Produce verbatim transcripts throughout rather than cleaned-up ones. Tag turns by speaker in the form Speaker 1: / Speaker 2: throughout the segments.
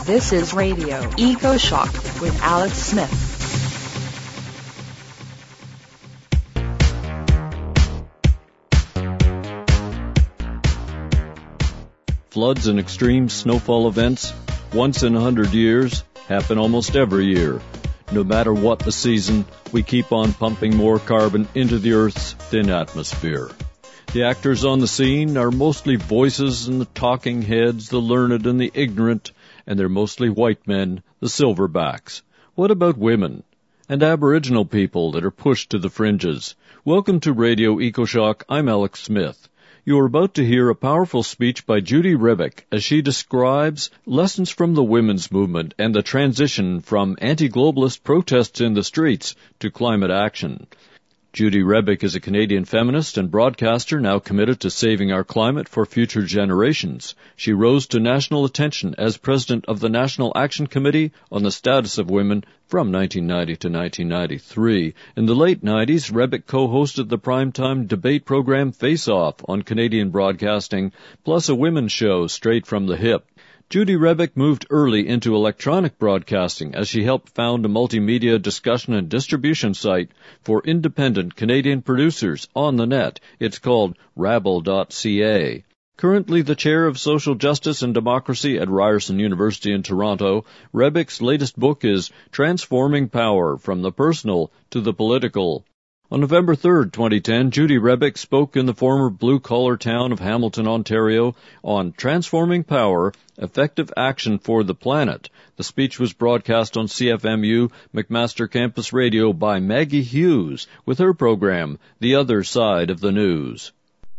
Speaker 1: This is Radio Eco Shock with Alex Smith.
Speaker 2: Floods and extreme snowfall events, once in a hundred years, happen almost every year. No matter what the season, we keep on pumping more carbon into the Earth's thin atmosphere. The actors on the scene are mostly voices and the talking heads, the learned and the ignorant, and they're mostly white men, the silverbacks. What about women? And Aboriginal people that are pushed to the fringes? Welcome to Radio EcoShock. I'm Alex Smith. You are about to hear a powerful speech by Judy Rebick as she describes lessons from the women's movement and the transition from anti-globalist protests in the streets to climate action. Judy Rebick is a Canadian feminist and broadcaster now committed to saving our climate for future generations. She rose to national attention as president of the National Action Committee on the Status of Women from nineteen ninety to nineteen ninety-three. In the late nineties, Rebick co-hosted the primetime debate program Face Off on Canadian Broadcasting, plus a women's show Straight from the Hip. Judy Rebick moved early into electronic broadcasting as she helped found a multimedia discussion and distribution site for independent Canadian producers on the net. It's called rabble dot c a. Currently the chair of social justice and democracy at Ryerson University in Toronto, Rebick's latest book is Transforming Power, From the Personal to the Political. On November third, twenty ten, Judy Rebick spoke in the former blue-collar town of Hamilton, Ontario, on Transforming Power, Effective Action for the Planet. The speech was broadcast on C F M U McMaster Campus Radio by Maggie Hughes with her program, The Other Side of the News.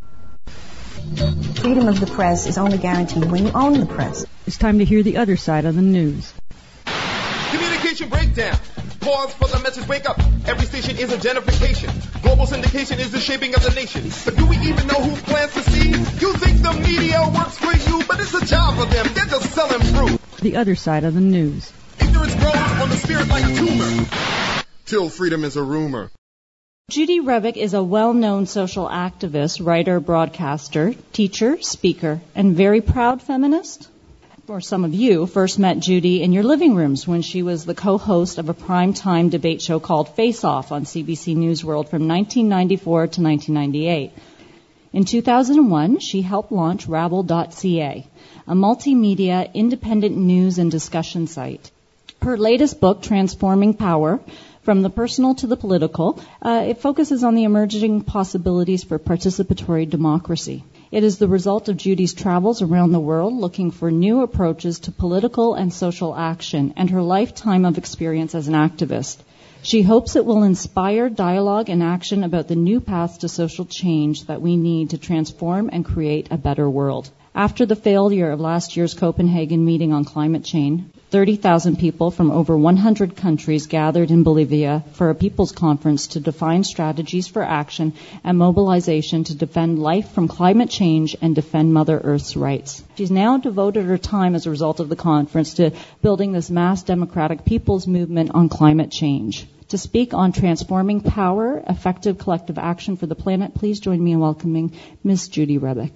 Speaker 3: Freedom of the press is only guaranteed when you own the press.
Speaker 4: It's time to hear the other side of the news.
Speaker 5: Communication breakdown. Pause for the message, wake up. Every station is a gentrification. Global syndication is the shaping of the nation. But do we even know who plants the seed? You think the media works for you, but it's a job for them. They're just selling fruit.
Speaker 4: The other side of the news.
Speaker 5: Ignorance grows on the spirit like a tumor. Till freedom is a rumor.
Speaker 6: Judy Rebick is a well-known social activist, writer, broadcaster, teacher, speaker, and very proud feminist. Or some of you first met Judy in your living rooms when she was the co-host of a primetime debate show called Face Off on C B C News World from nineteen ninety-four to nineteen ninety-eight. In two thousand one, she helped launch rabble dot c a, a multimedia independent news and discussion site. Her latest book, Transforming Power, From the Personal to the Political, uh, it focuses on the emerging possibilities for participatory democracy. It is the result of Judy's travels around the world looking for new approaches to political and social action and her lifetime of experience as an activist. She hopes it will inspire dialogue and action about the new paths to social change that we need to transform and create a better world. After the failure of last year's Copenhagen meeting on climate change, thirty thousand people from over one hundred countries gathered in Bolivia for a people's conference to define strategies for action and mobilization to defend life from climate change and defend Mother Earth's rights. She's now devoted her time as a result of the conference to building this mass democratic people's movement on climate change. To speak on transforming power, effective collective action for the planet, please join me in welcoming Miss Judy Rebick.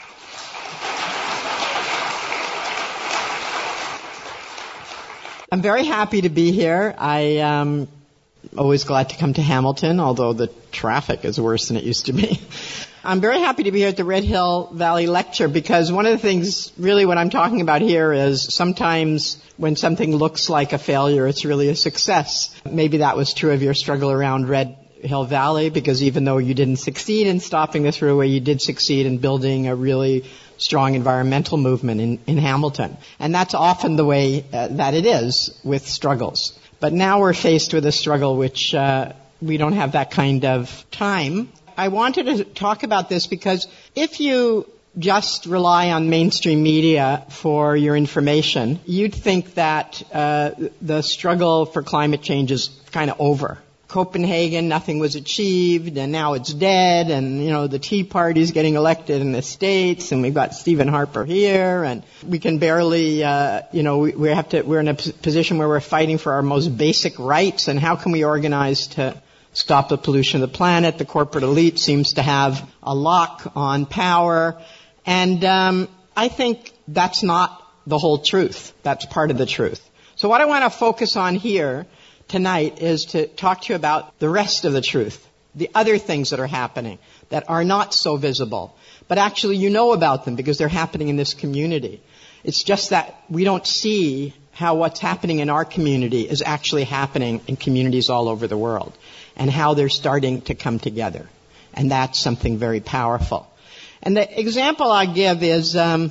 Speaker 7: I'm very happy to be here. I am always glad to come to Hamilton, although the traffic is worse than it used to be. I'm very happy to be here at the Red Hill Valley Lecture because one of the things, really what I'm talking about here is sometimes when something looks like a failure, it's really a success. Maybe that was true of your struggle around Red Hill Valley, because even though you didn't succeed in stopping the thruway, you did succeed in building a really strong environmental movement in, in Hamilton. And that's often the way uh, that it is with struggles. But now we're faced with a struggle which uh, we don't have that kind of time. I wanted to talk about this because if you just rely on mainstream media for your information, you'd think that uh, the struggle for climate change is kind of over. Copenhagen, nothing was achieved, and now it's dead, and, you know, the Tea Party's getting elected in the States, and we've got Stephen Harper here, and we can barely, uh, you know, we, we have to, we're in a p- position where we're fighting for our most basic rights, and how can we organize to stop the pollution of the planet? The corporate elite seems to have a lock on power, and um, I think that's not the whole truth. That's part of the truth. So what I want to focus on here tonight is to talk to you about the rest of the truth, the other things that are happening that are not so visible, but actually you know about them because they're happening in this community. It's just that we don't see how what's happening in our community is actually happening in communities all over the world and how they're starting to come together. And that's something very powerful. And the example I give is um,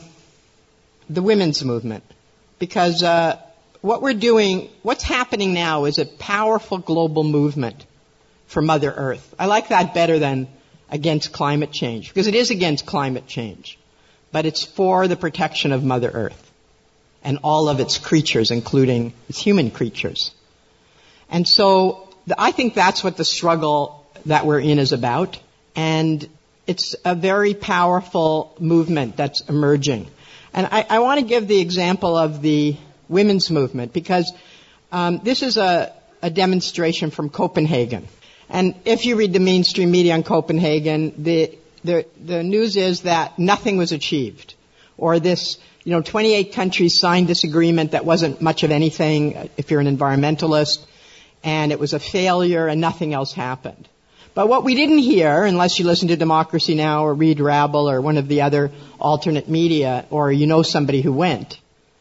Speaker 7: the women's movement, because uh, what we're doing, what's happening now is a powerful global movement for Mother Earth. I like that better than against climate change, because it is against climate change, but it's for the protection of Mother Earth and all of its creatures, including its human creatures. And so I think that's what the struggle that we're in is about. And it's a very powerful movement that's emerging. And I, I want to give the example of the women's movement because um, this is a, a demonstration from Copenhagen. And if you read the mainstream media on Copenhagen, the, the, the news is that nothing was achieved. Or this, you know, twenty-eight countries signed this agreement that wasn't much of anything if you're an environmentalist. And it was a failure and nothing else happened. But what we didn't hear, unless you listen to Democracy Now! Or read Rabble or one of the other alternate media, or you know somebody who went,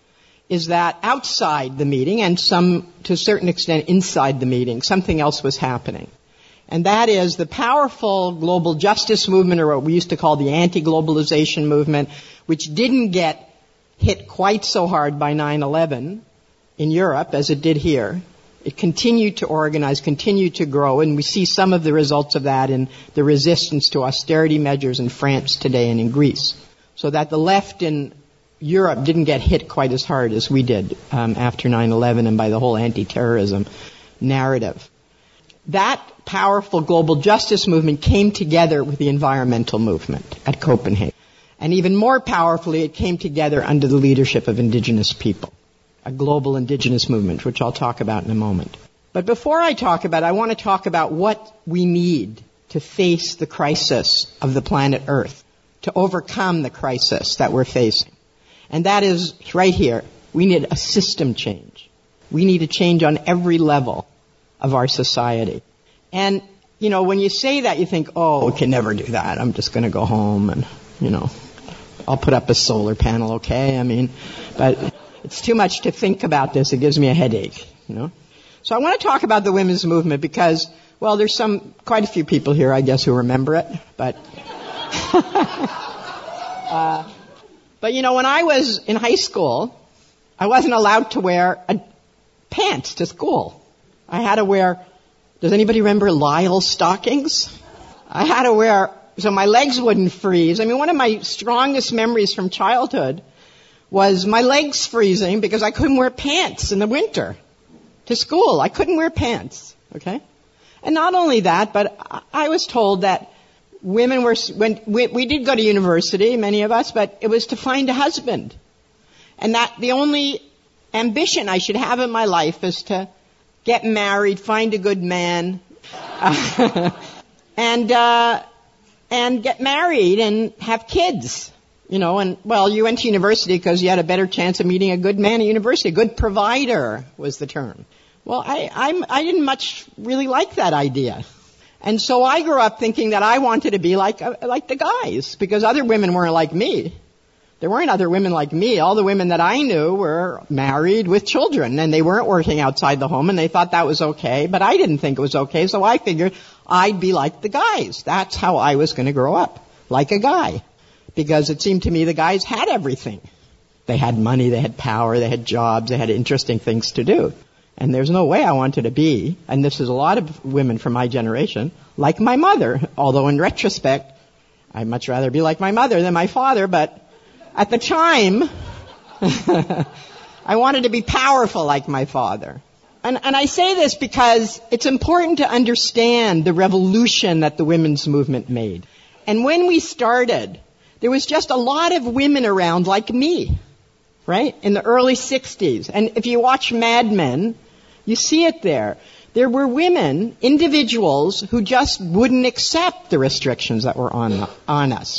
Speaker 7: is that outside the meeting, and some, to a certain extent, inside the meeting, something else was happening. And that is the powerful global justice movement, or what we used to call the anti-globalization movement, which didn't get hit quite so hard by nine eleven in Europe as it did here. It continued to organize, continued to grow, and we see some of the results of that in the resistance to austerity measures in France today and in Greece. So that the left in Europe didn't get hit quite as hard as we did um, after nine eleven and by the whole anti-terrorism narrative. That powerful global justice movement came together with the environmental movement at Copenhagen. And even more powerfully, it came together under the leadership of indigenous people. A global indigenous movement, which I'll talk about in a moment. But before I talk about it, I want to talk about what we need to face the crisis of the planet Earth, to overcome the crisis that we're facing. And that is right here. We need a system change. We need a change on every level of our society. And, you know, when you say that, you think, oh, we can never do that. I'm just going to go home and, you know, I'll put up a solar panel, okay? I mean, but it's too much to think about this. It gives me a headache, you know. So I want to talk about the women's movement because, well, there's some, quite a few people here, I guess, who remember it. But, uh, but you know, when I was in high school, I wasn't allowed to wear a, pants to school. I had to wear, does anybody remember Lyle stockings? I had to wear, so my legs wouldn't freeze. I mean, one of my strongest memories from childhood was my legs freezing because I couldn't wear pants in the winter to school. I couldn't wear pants, okay? And not only that, but I was told that women were, when we, we did go to university, many of us, but it was to find a husband. And that the only ambition I should have in my life is to get married, find a good man, uh, and, uh, and get married and have kids. You know, and, well, you went to university because you had a better chance of meeting a good man at university. A good provider was the term. Well, I, I'm, I didn't much really like that idea. And so I grew up thinking that I wanted to be like, uh, like the guys, because other women weren't like me. There weren't other women like me. All the women that I knew were married with children, and they weren't working outside the home, and they thought that was okay, but I didn't think it was okay, so I figured I'd be like the guys. That's how I was going to grow up, like a guy. Because it seemed to me the guys had everything. They had money, they had power, they had jobs, they had interesting things to do. And there's no way I wanted to be, and this is a lot of women from my generation, like my mother. Although in retrospect, I'd much rather be like my mother than my father, but at the time, I wanted to be powerful like my father. And, and I say this because it's important to understand the revolution that the women's movement made. And when we started, there was just a lot of women around like me, right, in the early sixties. And if you watch Mad Men, you see it there. There were women, individuals, who just wouldn't accept the restrictions that were on, on us.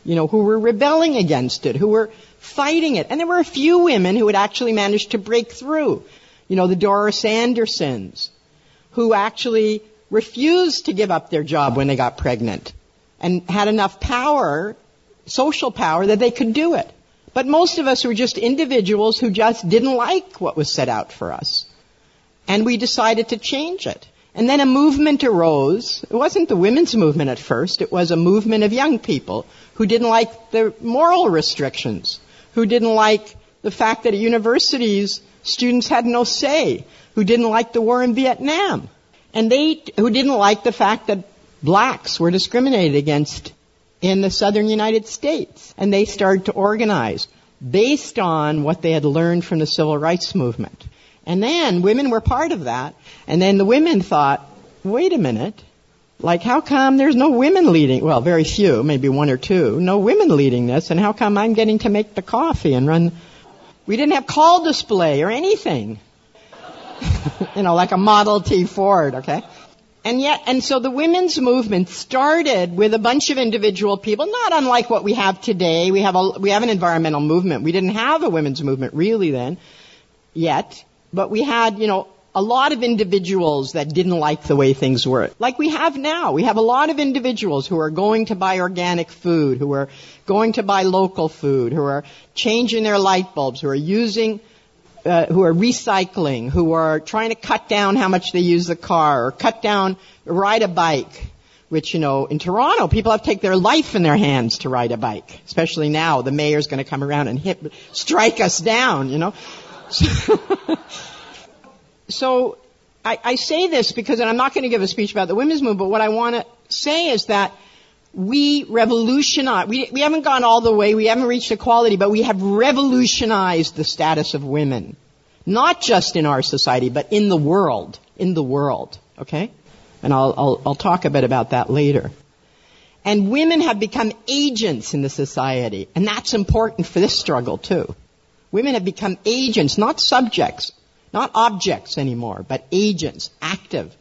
Speaker 7: you know, who were rebelling against it, who were fighting it. And there were a few women who had actually managed to break through. You know, the Doris Andersons, who actually refused to give up their job when they got pregnant and had enough power, social power, that they could do it. But most of us were just individuals who just didn't like what was set out for us. And we decided to change it. And then a movement arose. It wasn't the women's movement at first. It was a movement of young people who didn't like the moral restrictions, who didn't like the fact that at universities students had no say, who didn't like the war in Vietnam, and they who didn't like the fact that blacks were discriminated against in the southern United States. And they started to organize based on what they had learned from the civil rights movement. And then women were part of that. And then the women thought, wait a minute, like how come there's no women leading? Well, very few, maybe one or two, no women leading this. And how come I'm getting to make the coffee and run? We didn't have call display or anything. You know, like a Model T Ford, okay? And yet, and so the women's movement started with a bunch of individual people, not unlike what we have today. We have a, we have an environmental movement. We didn't have a women's movement really then, yet. But we had, you know, a lot of individuals that didn't like the way things were. Like we have now. We have a lot of individuals who are going to buy organic food, who are going to buy local food, who are changing their light bulbs, who are using, uh, who are recycling, who are trying to cut down how much they use the car, or cut down, ride a bike. Which, you know, in Toronto, people have to take their life in their hands to ride a bike. Especially now, the mayor's going to come around and hit, strike us down, you know. So I, I say this because, and I'm not going to give a speech about the women's movement, but what I want to say is that we revolutionize, we, we haven't gone all the way, we haven't reached equality, but we have revolutionized the status of women. Not just in our society, but in the world. In the world. Okay? And I'll, I'll, I'll talk a bit about that later. And women have become agents in the society. And that's important for this struggle too. Women have become agents, not subjects, not objects anymore, but agents, active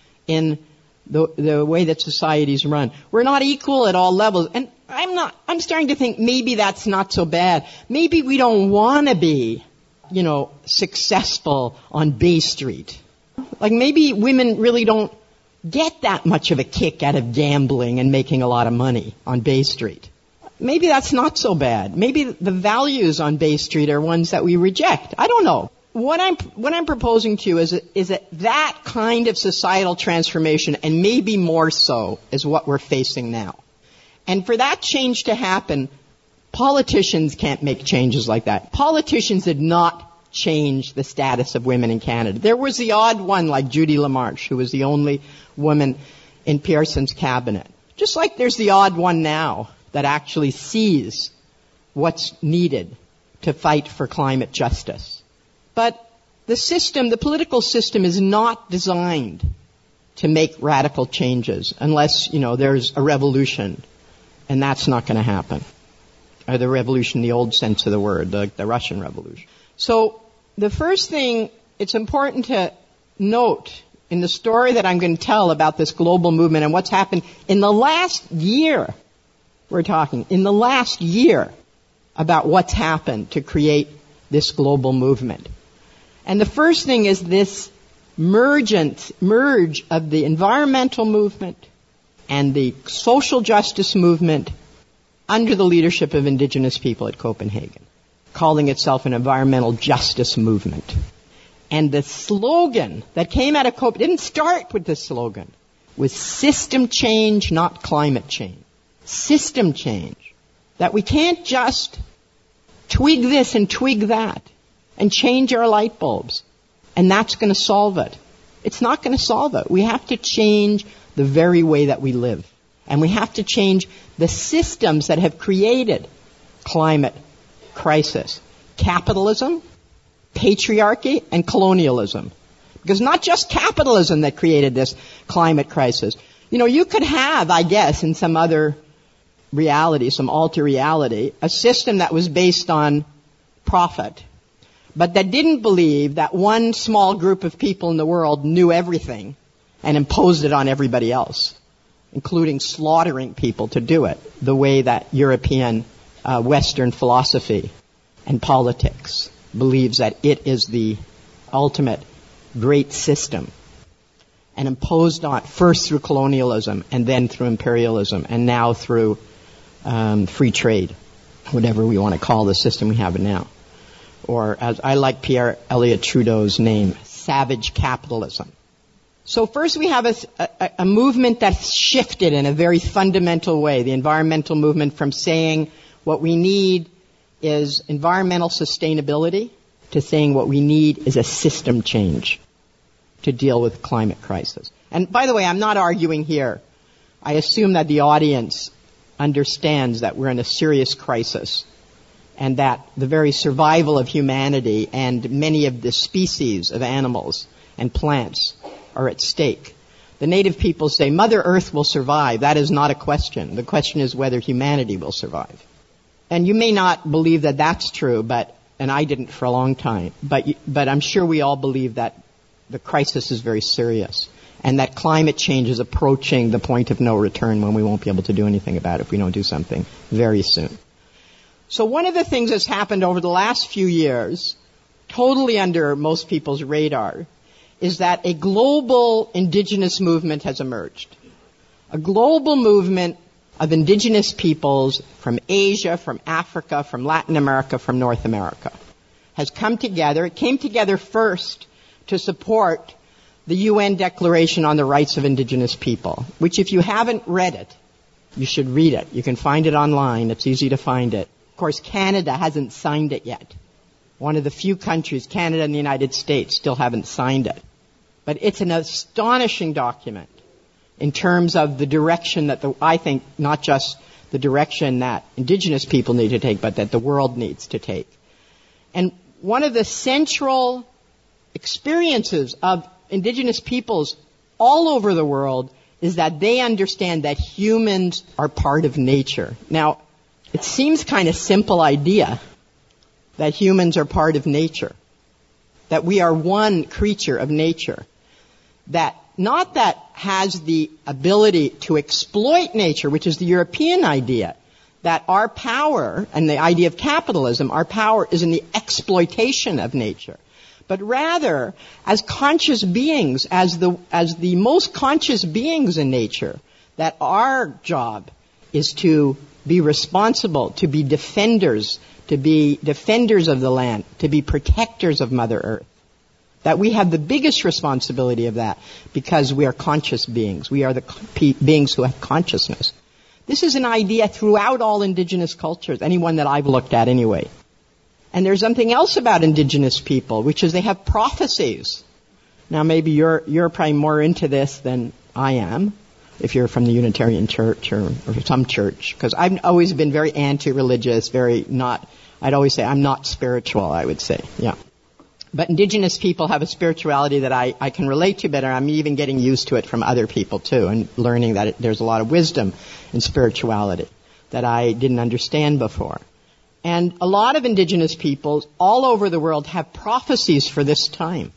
Speaker 7: in the, the way that societies run. We're not equal at all levels. And I'm not, I'm starting to think maybe that's not so bad. Maybe we don't want to be, you know, successful on Bay Street. Like maybe women really don't get that much of a kick out of gambling and making a lot of money on Bay Street. Maybe that's not so bad. Maybe the values on Bay Street are ones that we reject. I don't know. What I'm what I'm proposing to you is is that that kind of societal transformation, and maybe more so, is what we're facing now. And for that change to happen, politicians can't make changes like that. Politicians did not change the status of women in Canada. There was the odd one like Judy LaMarche, who was the only woman in Pearson's cabinet. Just like there's the odd one now that actually sees what's needed to fight for climate justice. But the system, the political system, is not designed to make radical changes unless, you know, there's a revolution. And that's not going to happen. Or the revolution in the old sense of the word, the, the Russian Revolution. So the first thing, it's important to note in the story that I'm going to tell about this global movement and what's happened in the last year, we're talking, in the last year, about what's happened to create this global movement. And the first thing is this mergence, merge of the environmental movement and the social justice movement under the leadership of Indigenous people at Copenhagen, calling itself an environmental justice movement. And the slogan that came out of Copenhagen didn't start with this slogan, was system change, not climate change. System change. That we can't just twig this and twig that and change our light bulbs, and that's going to solve it. It's not going to solve it. We have to change the very way that we live. And we have to change the systems that have created climate crisis. Capitalism, patriarchy, and colonialism. Because not just capitalism that created this climate crisis. You know, you could have, I guess, in some other reality, some alter reality, a system that was based on profit, but that didn't believe that one small group of people in the world knew everything and imposed it on everybody else. including slaughtering people to do it, the way that European uh, Western philosophy and politics believes that it is the ultimate great system, and imposed on first through colonialism and then through imperialism and now through um, free trade, whatever we want to call the system we have now. Or, as I like Pierre Elliott Trudeau's name, savage capitalism. So first we have a, a, a movement that shifted in a very fundamental way, the environmental movement, from saying what we need is environmental sustainability to saying what we need is a system change to deal with climate crisis. And by the way, I'm not arguing here. I assume that the audience understands that we're in a serious crisis and that the very survival of humanity and many of the species of animals and plants are at stake. The native people say Mother Earth will survive. That is not a question. The question is whether humanity will survive. And you may not believe that that's true, but, and I didn't for a long time, but, but I'm sure we all believe that the crisis is very serious and that climate change is approaching the point of no return when we won't be able to do anything about it if we don't do something very soon. So one of the things that's happened over the last few years, totally under most people's radar, is that a global indigenous movement has emerged. A global movement of indigenous peoples from Asia, from Africa, from Latin America, from North America has come together. It came together first to support the U N Declaration on the Rights of Indigenous People, which if you haven't read it, you should read it. You can find it online. It's easy to find it. Of course, Canada hasn't signed it yet. One of the few countries, Canada and the United States, still haven't signed it. But it's an astonishing document in terms of the direction that the, I think not just the direction that indigenous people need to take, but that the world needs to take. And one of the central experiences of indigenous peoples all over the world is that they understand that humans are part of nature. Now, it seems kind of simple idea that humans are part of nature, that we are one creature of nature, that not that has the ability to exploit nature, which is the European idea, that our power and the idea of capitalism, our power is in the exploitation of nature, but rather as conscious beings, as the, as the most conscious beings in nature, that our job is to be responsible, to be defenders, to be defenders of the land, to be protectors of Mother Earth. That we have the biggest responsibility of that because we are conscious beings. We are the pe- beings who have consciousness. This is an idea throughout all indigenous cultures, any one that I've looked at anyway. And there's something else about indigenous people, which is they have prophecies. Now maybe you're, you're probably more into this than I am, if you're from the Unitarian Church or, or some church, because I've always been very anti-religious, very not, I'd always say I'm not spiritual, I would say, yeah. But indigenous people have a spirituality that I, I can relate to better. I'm even getting used to it from other people too, and learning that it, there's a lot of wisdom in spirituality that I didn't understand before. And a lot of indigenous peoples all over the world have prophecies for this time.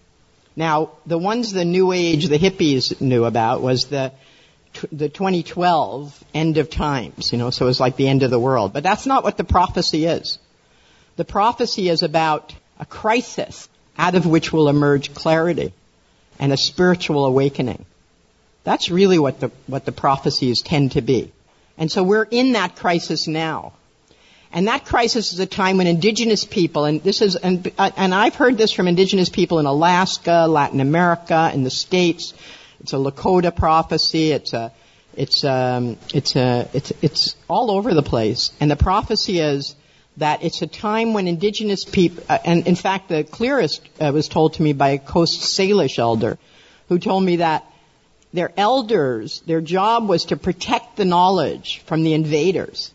Speaker 7: Now, the ones the New Age, the hippies knew about was the the twenty twelve end of times, you know, so it was like the end of the world. But that's not what the prophecy is. The prophecy is about a crisis out of which will emerge clarity and a spiritual awakening. That's really what the what the prophecies tend to be. And so we're in that crisis now. And that crisis is a time when indigenous people, and this is, and, and I've heard this from indigenous people in Alaska, Latin America, in the States. It's a Lakota prophecy. It's a, it's um, it's a, it's it's all over the place. And the prophecy is that it's a time when indigenous people, uh, and in fact, the clearest uh, was told to me by a Coast Salish elder, who told me that their elders, their job was to protect the knowledge from the invaders,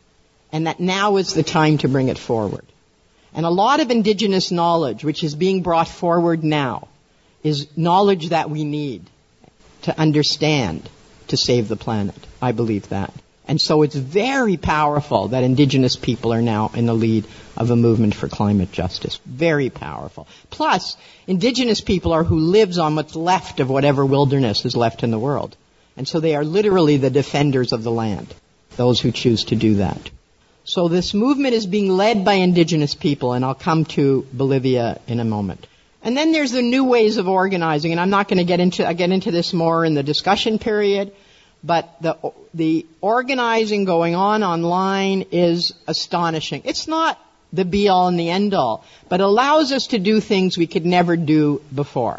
Speaker 7: and that now is the time to bring it forward. And a lot of indigenous knowledge, which is being brought forward now, is knowledge that we need to understand to save the planet. I believe that. And so it's very powerful that indigenous people are now in the lead of a movement for climate justice. Very powerful. Plus, indigenous people are who lives on what's left of whatever wilderness is left in the world. And so they are literally the defenders of the land, those who choose to do that. So this movement is being led by indigenous people, and I'll come to Bolivia in a moment. And then there's the new ways of organizing, and I'm not going to get into, I get into this more in the discussion period, but the, the organizing going on online is astonishing. It's not the be-all and the end-all, but allows us to do things we could never do before.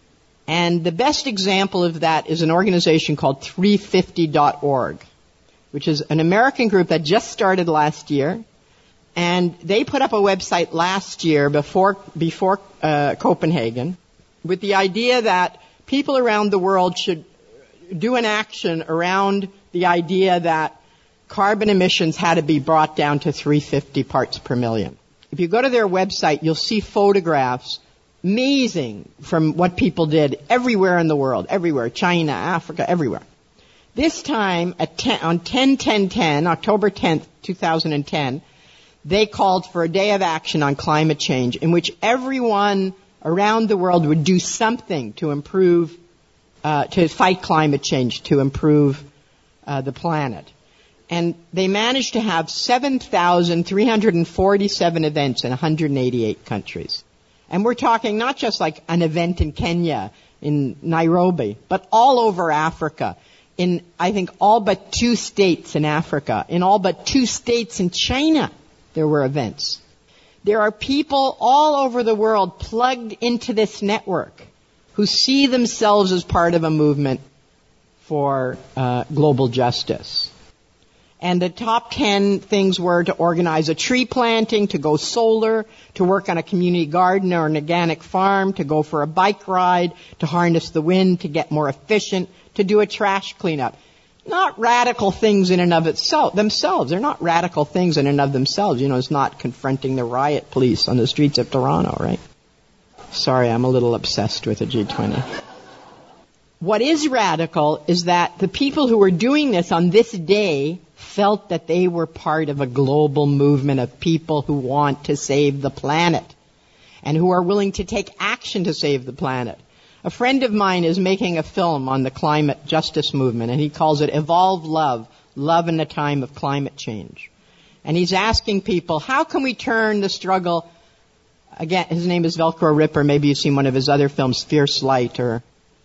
Speaker 7: And the best example of that is an organization called three fifty dot org, which is an American group that just started last year. And they put up a website last year before, before uh, Copenhagen with the idea that people around the world should do an action around the idea that carbon emissions had to be brought down to three hundred fifty parts per million. If you go to their website, you'll see photographs, amazing, from what people did everywhere in the world, everywhere, China, Africa, everywhere. This time, at ten, on ten ten ten, October tenth, two thousand ten, they called for a day of action on climate change in which everyone around the world would do something to improve, uh, to fight climate change, to improve uh, the planet. And they managed to have seven thousand three hundred forty-seven events in one hundred eighty-eight countries. And we're talking not just like an event in Kenya, in Nairobi, but all over Africa. In, I think, all but two states in Africa. In all but two states in China, there were events. There are people all over the world plugged into this network who see themselves as part of a movement for uh, global justice. And the top ten things were to organize a tree planting, to go solar, to work on a community garden or an organic farm, to go for a bike ride, to harness the wind, to get more efficient, to do a trash cleanup. Not radical things in and of itself, themselves. They're not radical things in and of themselves. You know, it's not confronting the riot police on the streets of Toronto, right? Sorry, I'm a little obsessed with the G twenty. What is radical is that the people who were doing this on this day felt that they were part of a global movement of people who want to save the planet and who are willing to take action to save the planet. A friend of mine is making a film on the climate justice movement, and he calls it Evolve Love, Love in the Time of Climate Change. And he's asking people, how can we turn the struggle, again, his name is Velcro Ripper, maybe you've seen one of his other films, Fierce Light or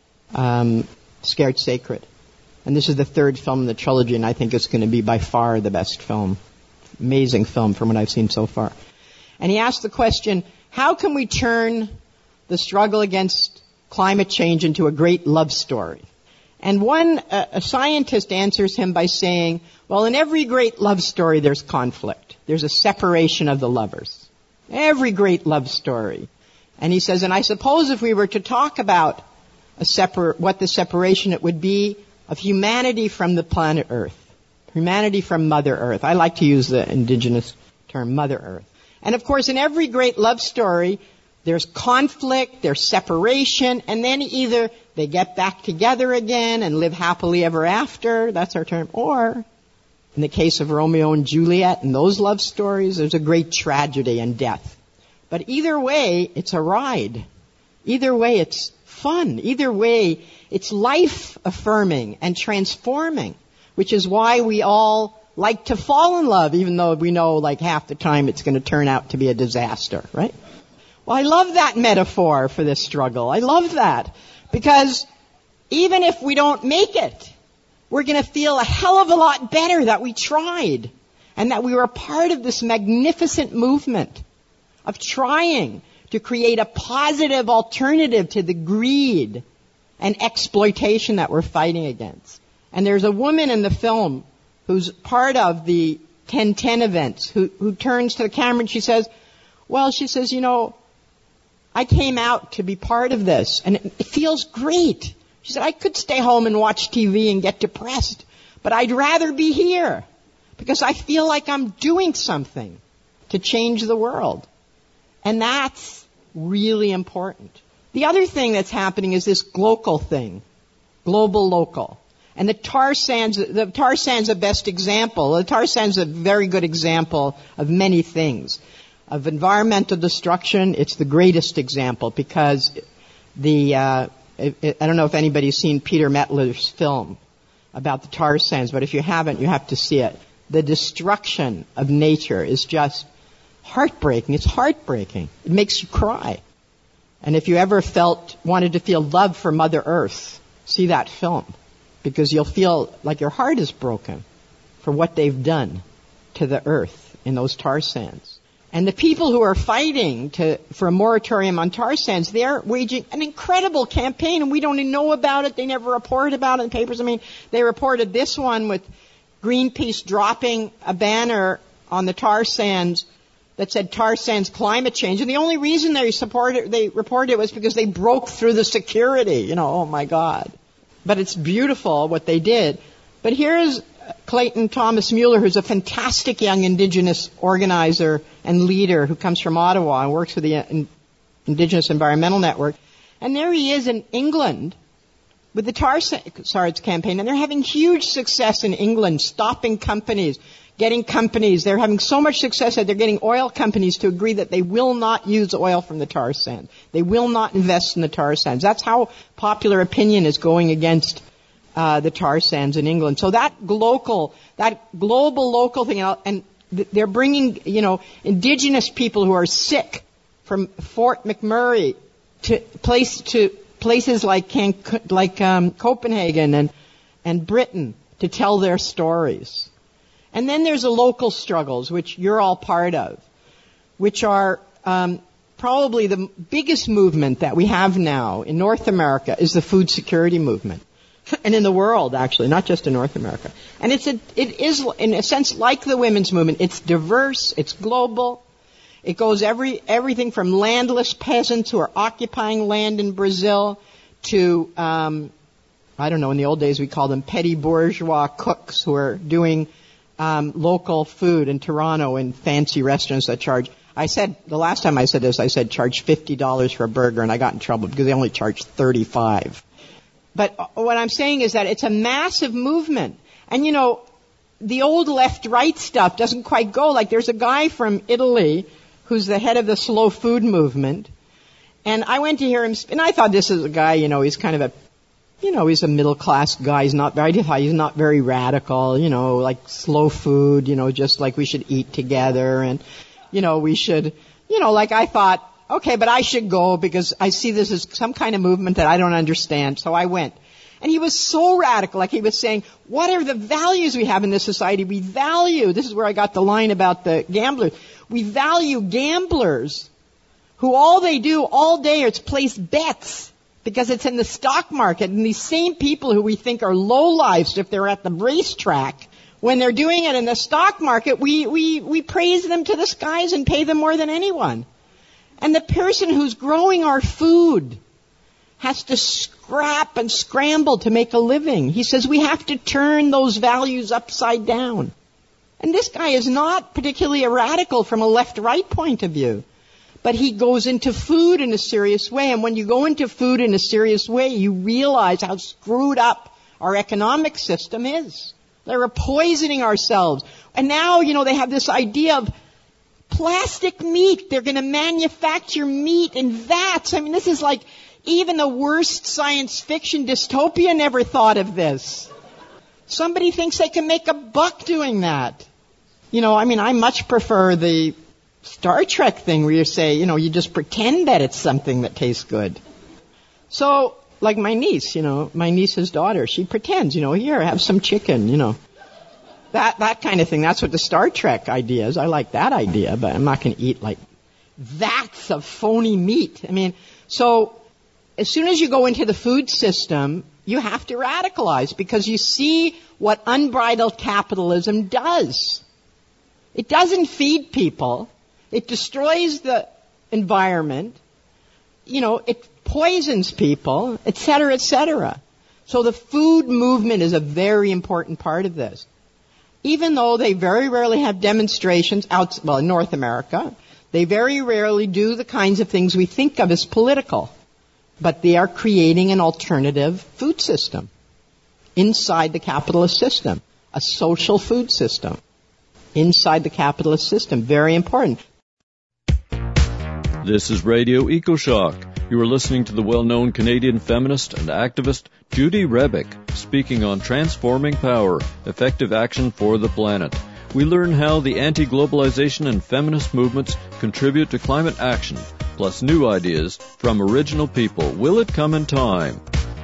Speaker 7: um, Scared Sacred. And this is the third film in the trilogy, and I think it's going to be by far the best film. Amazing film from what I've seen so far. And he asked the question, how can we turn the struggle against climate change into a great love story? And one, uh, a scientist answers him by saying, well, in every great love story there's conflict. There's a separation of the lovers. Every great love story. And he says, and I suppose if we were to talk about a separ- what the separation it would be of humanity from the planet Earth. Humanity from Mother Earth. I like to use the indigenous term, Mother Earth. And of course, in every great love story, there's conflict, there's separation, and then either they get back together again and live happily ever after, that's our term, or in the case of Romeo and Juliet and those love stories, there's a great tragedy and death. But either way, it's a ride. Either way, it's fun. Either way, it's life-affirming and transforming, which is why we all like to fall in love, even though we know like half the time it's going to turn out to be a disaster, right? Well, I love that metaphor for this struggle. I love that. Because even if we don't make it, we're going to feel a hell of a lot better that we tried and that we were a part of this magnificent movement of trying to create a positive alternative to the greed and exploitation that we're fighting against. And there's a woman in the film who's part of the ten ten events who, who turns to the camera and she says, well, she says, you know, I came out to be part of this, and it, it feels great. She said, I could stay home and watch T V and get depressed, but I'd rather be here because I feel like I'm doing something to change the world. And that's really important. The other thing that's happening is this global thing, global local. And the tar sands, the tar sands are the best example. The tar sands is a very good example of many things. Of environmental destruction, it's the greatest example because the, uh, it, it, I don't know if anybody's seen Peter Mettler's film, about the tar sands, but if you haven't, you have to see it. The destruction of nature is just heartbreaking. It's heartbreaking. It makes you cry. And if you ever felt, wanted to feel love for Mother Earth, see that film, because you'll feel like your heart is broken for what they've done to the earth in those tar sands. And the people who are fighting to, for a moratorium on tar sands, they're waging an incredible campaign, and we don't even know about it. They never report about it in papers. I mean, they reported this one with Greenpeace dropping a banner on the tar sands that said tar sands climate change. And the only reason they supported, they reported it was because they broke through the security. You know, oh my God. But it's beautiful what they did. But here's Clayton Thomas Mueller, who's a fantastic young Indigenous organizer and leader who comes from Ottawa and works with the Indigenous Environmental Network. And there he is in England with the tar sands campaign, and they're having huge success in England, stopping companies, getting companies. They're having so much success that they're getting oil companies to agree that they will not use oil from the tar sands. They will not invest in the tar sands. That's how popular opinion is going against uh, the tar sands in England. So that local, that global local thing, and they're bringing, you know, Indigenous people who are sick from Fort McMurray to place to places like Can- like um, Copenhagen and and Britain to tell their stories. And then there's the local struggles, which you're all part of, which are um, probably the biggest movement that we have now in North America is the food security movement, and in the world actually, not just in North America. And it's a, it is in a sense like the women's movement. It's diverse, it's global. It goes every everything from landless peasants who are occupying land in Brazil to, um, I don't know, in the old days we called them petty bourgeois cooks who are doing um, local food in Toronto in fancy restaurants that charge. I said, the last time I said this, I said charge fifty dollars for a burger, and I got in trouble because they only charge thirty-five dollars. But what I'm saying is that it's a massive movement. And, you know, the old left-right stuff doesn't quite go. Like there's a guy from Italy who's the head of the slow food movement. And I went to hear him, and I thought this is a guy, you know, he's kind of a, you know, he's a middle-class guy. He's not very, he's not very radical, you know, like slow food, you know, just like we should eat together. And, you know, we should, you know, like I thought, okay, but I should go because I see this as some kind of movement that I don't understand. So I went. And he was so radical, like he was saying, what are the values we have in this society? We value, this is where I got the line about the gamblers, we value gamblers who all they do all day is place bets because it's in the stock market. And these same people who we think are lowlifes if they're at the racetrack, when they're doing it in the stock market, we, we, we praise them to the skies and pay them more than anyone. And the person who's growing our food has to scrap and scramble to make a living. He says we have to turn those values upside down. And this guy is not particularly a radical from a left-right point of view. But he goes into food in a serious way. And when you go into food in a serious way, you realize how screwed up our economic system is. They're poisoning ourselves. And now, you know, they have this idea of plastic meat. They're going to manufacture meat in vats. I mean, this is like even the worst science fiction dystopia never thought of this. Somebody thinks they can make a buck doing that. You know, I mean, I much prefer the Star Trek thing where you say, you know, you just pretend that it's something that tastes good. So, like my niece, you know, my niece's daughter, she pretends, you know, here, have some chicken, you know. That that kind of thing. That's what the Star Trek idea is. I like that idea, but I'm not going to eat like vats of phony meat. I mean, so as soon as you go into the food system, you have to radicalize because you see what unbridled capitalism does. It doesn't feed people. It destroys the environment. You know, it poisons people, et cetera, et cetera. So the food movement is a very important part of this. Even though they very rarely have demonstrations out, well, in North America, they very rarely do the kinds of things we think of as political. But they are creating an alternative food system inside the capitalist system, a social food system inside the capitalist system. Very important.
Speaker 2: This is Radio EcoShock, You are listening to the well-known Canadian feminist and activist Judy Rebick speaking on transforming power, effective action for the planet. We learn how the anti-globalization and feminist movements contribute to climate action, plus new ideas from original people. Will it come in time?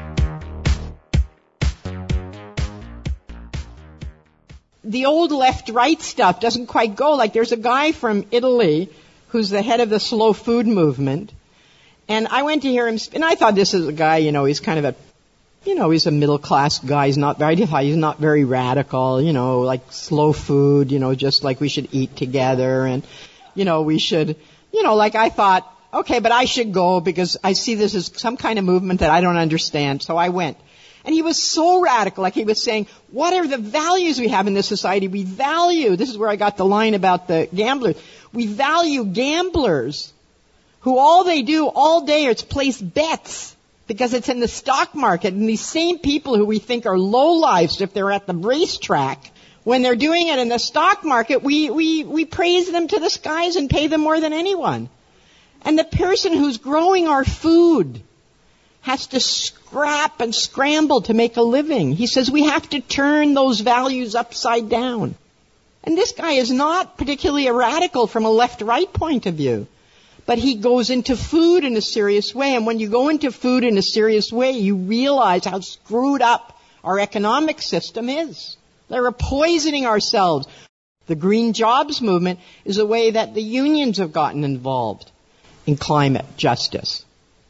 Speaker 7: The old left-right stuff doesn't quite go. Like there's a guy from Italy who's the head of the slow food movement. And I went to hear him, and I thought this is a guy, you know, he's kind of a, you know, he's a middle-class guy. He's not very, he's not very radical, you know, like slow food, you know, just like we should eat together. And, you know, we should, you know, like I thought, okay, but I should go because I see this as some kind of movement that I don't understand. So I went. And he was so radical, like he was saying, what are the values we have in this society? We value, this is where I got the line about the gamblers, we value gamblers who all they do all day is place bets because it's in the stock market. And these same people who we think are lowlifes if they're at the racetrack, when they're doing it in the stock market, we, we, we praise them to the skies and pay them more than anyone. And the person who's growing our food has to scrap and scramble to make a living. He says we have to turn those values upside down. And this guy is not particularly a radical from a left-right point of view. But he goes into food in a serious way. And when you go into food in a serious way, you realize how screwed up our economic system is. They're poisoning ourselves. The green jobs movement is a way that the unions have gotten involved in climate justice.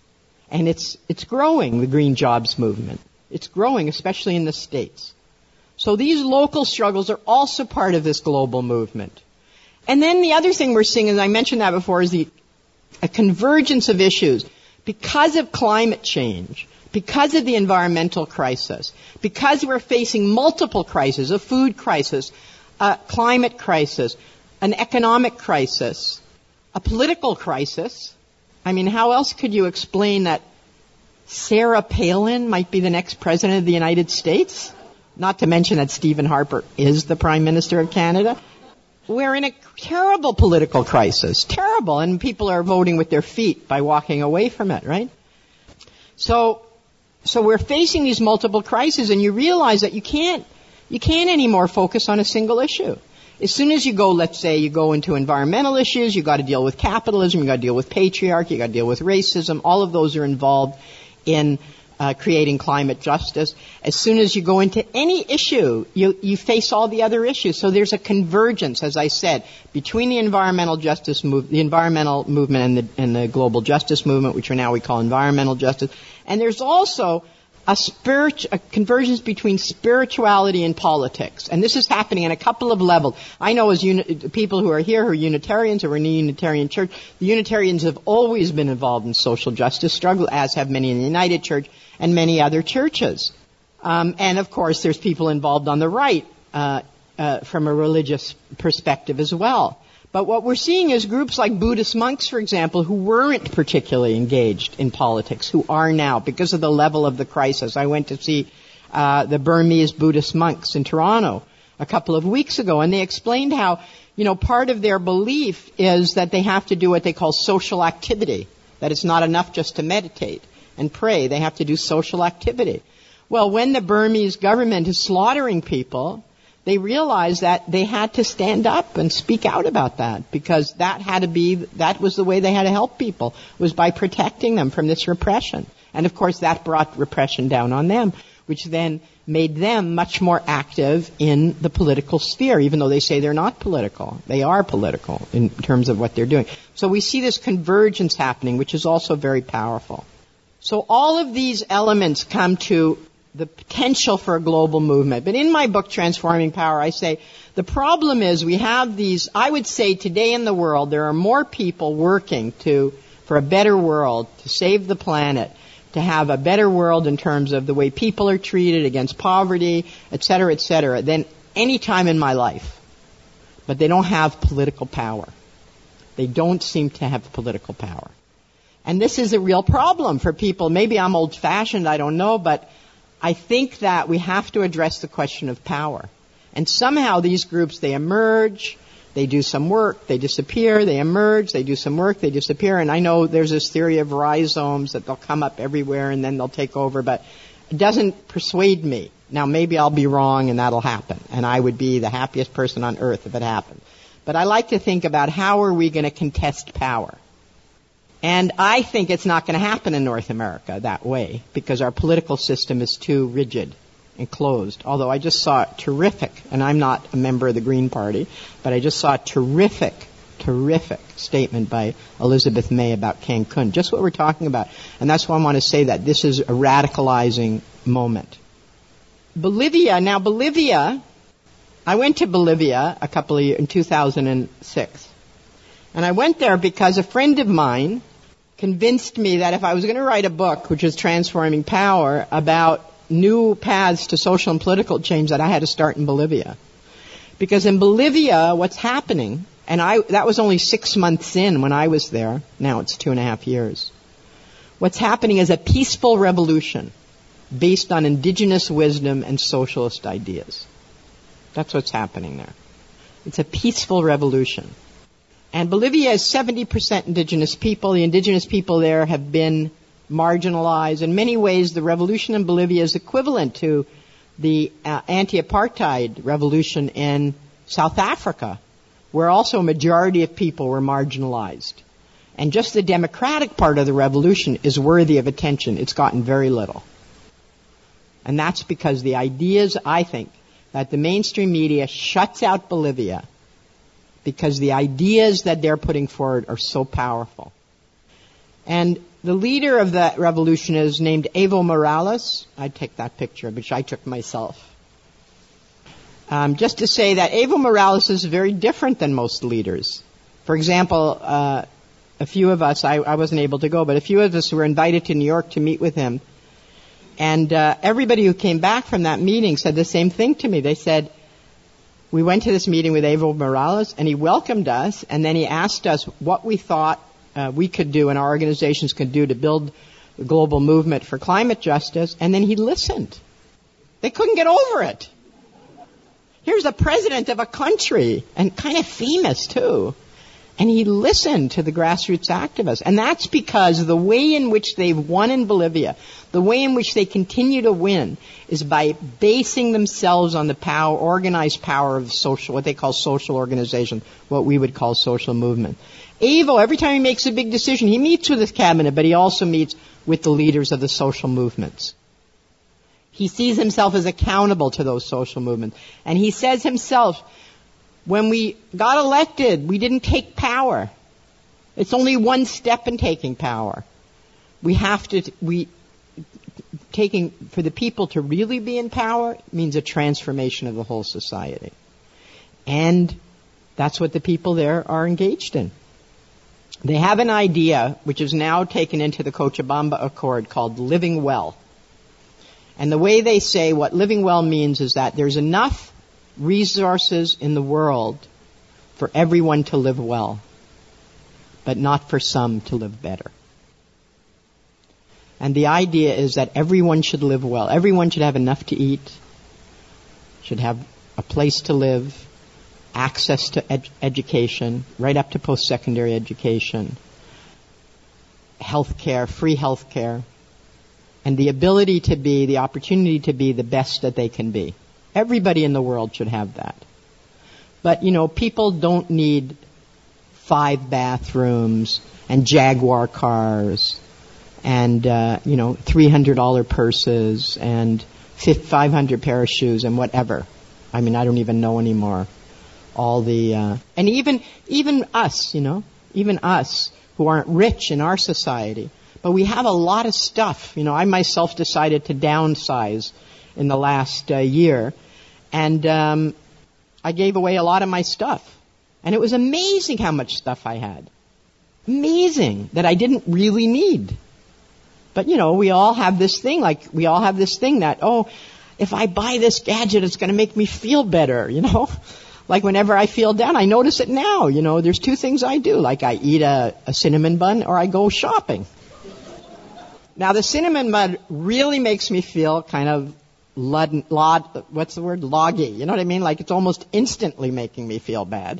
Speaker 7: And it's it's growing, the green jobs movement. It's growing, especially in the States. So these local struggles are also part of this global movement. And then the other thing we're seeing, as I mentioned that before, is the a convergence of issues because of climate change, because of the environmental crisis, because we're facing multiple crises, a food crisis, a climate crisis, an economic crisis, a political crisis. I mean, how else could you explain that Sarah Palin might be the next president of the United States? Not to mention that Stephen Harper is the Prime Minister of Canada. We're in a terrible political crisis, terrible, and people are voting with their feet by walking away from it, right? So, so we're facing these multiple crises, and you realize that you can't, you can't anymore focus on a single issue. As soon as you go, let's say, you go into environmental issues, you've got to deal with capitalism, you've got to deal with patriarchy, you've got to deal with racism. All of those are involved in uh, creating climate justice. As soon as you go into any issue, you, you face all the other issues. So there's a convergence, as I said, between the environmental justice move, the environmental movement and the, and the global justice movement, which are now we call environmental justice. And there's also a spirit, a convergence between spirituality and politics. And this is happening in a couple of levels. I know as uni- people who are here who are Unitarians, who are in the Unitarian Church, the Unitarians have always been involved in social justice struggle, as have many in the United Church and many other churches. Um, and of course, there's people involved on the right uh, uh, from a religious perspective as well. But what we're seeing is groups like Buddhist monks, for example, who weren't particularly engaged in politics, who are now, because of the level of the crisis. I went to see uh, the Burmese Buddhist monks in Toronto a couple of weeks ago, and they explained how, you know, part of their belief is that they have to do what they call social activity, that it's not enough just to meditate and pray. They have to do social activity. Well, when the Burmese government is slaughtering people, they realized that they had to stand up and speak out about that, because that had to be, that was the way they had to help people, was by protecting them from this repression. And of course that brought repression down on them, which then made them much more active in the political sphere, even though they say they're not political. They are political in terms of what they're doing. So we see this convergence happening, which is also very powerful. So all of these elements come to the potential for a global movement. But in my book, Transforming Power, I say the problem is we have these, I would say today in the world, there are more people working to, for a better world, to save the planet, to have a better world in terms of the way people are treated, against poverty, et cetera, et cetera, than any time in my life. But they don't have political power. They don't seem to have political power. And this is a real problem for people. Maybe I'm old-fashioned, I don't know, but I think that we have to address the question of power. And somehow these groups, they emerge, They do some work, they disappear, they emerge, they do some work, they disappear. And I know there's this theory of rhizomes that they'll come up everywhere and then they'll take over, but it doesn't persuade me. Now, maybe I'll be wrong and that'll happen, and I would be the happiest person on earth if it happened. But I like to think about how are we going to contest power. And I think it's not going to happen in North America that way because our political system is too rigid and closed. Although I just saw a terrific, and I'm not a member of the Green Party, but I just saw a terrific, terrific statement by Elizabeth May about Cancun. Just what we're talking about. And that's why I want to say that this is a radicalizing moment. Bolivia, now Bolivia, I went to Bolivia a couple of years, in two thousand six. And I went there because a friend of mine convinced me that if I was going to write a book, which is Transforming Power, about new paths to social and political change, that I had to start in Bolivia. Because in Bolivia, what's happening, and I that was only six months in when I was there, now it's two and a half years. What's happening is a peaceful revolution based on indigenous wisdom and socialist ideas. That's what's happening there. It's a peaceful revolution. And Bolivia is seventy percent indigenous people. The indigenous people there have been marginalized. In many ways, the revolution in Bolivia is equivalent to the uh, anti-apartheid revolution in South Africa, where also a majority of people were marginalized. And just the democratic part of the revolution is worthy of attention. It's gotten very little. And that's because the ideas, I think, that the mainstream media shuts out Bolivia because the ideas that they're putting forward are so powerful. And the leader of that revolution is named Evo Morales. I'd take that picture, which I took myself. Um, just to say that Evo Morales is very different than most leaders. For example, uh, a few of us, I, I wasn't able to go, but a few of us were invited to New York to meet with him. And uh, everybody who came back from that meeting said the same thing to me. They said, we went to this meeting with Evo Morales, and he welcomed us, and then he asked us what we thought Uh, we could do and our organizations could do to build a global movement for climate justice, and then he listened. They couldn't get over it. Here's the president of a country, and kind of famous too, and he listened to the grassroots activists. And that's because the way in which they've won in Bolivia, the way in which they continue to win, is by basing themselves on the power, organized power of social, what they call social organization, what we would call social movement. Evo, every time he makes a big decision, he meets with his cabinet, but he also meets with the leaders of the social movements. He sees himself as accountable to those social movements. And he says himself, when we got elected, we didn't take power. It's only one step in taking power. We have to, we, taking, for the people to really be in power means a transformation of the whole society. And that's what the people there are engaged in. They have an idea, which is now taken into the Cochabamba Accord, called living well. And the way they say what living well means is that there's enough resources in the world for everyone to live well, but not for some to live better. And the idea is that everyone should live well. Everyone should have enough to eat, should have a place to live, access to ed- education, right up to post-secondary education, health care, free health care, and the ability to be, the opportunity to be the best that they can be. Everybody in the world should have that. But, you know, people don't need five bathrooms and Jaguar cars and, uh, you know, three hundred dollars purses and five hundred pair of shoes and whatever. I mean, I don't even know anymore. All the, uh, and even, even us, you know, even us who aren't rich in our society, but we have a lot of stuff. You know, I myself decided to downsize in the last uh, year, and um, I gave away a lot of my stuff. And it was amazing how much stuff I had. Amazing that I didn't really need. But, you know, we all have this thing, like, we all have this thing that, oh, if I buy this gadget, it's going to make me feel better, you know? Like whenever I feel down, I notice it now. You know, there's two things I do. Like I eat a, a cinnamon bun or I go shopping. Now the cinnamon bun really makes me feel kind of lud, lod, what's the word? Loggy. You know what I mean? Like it's almost instantly making me feel bad.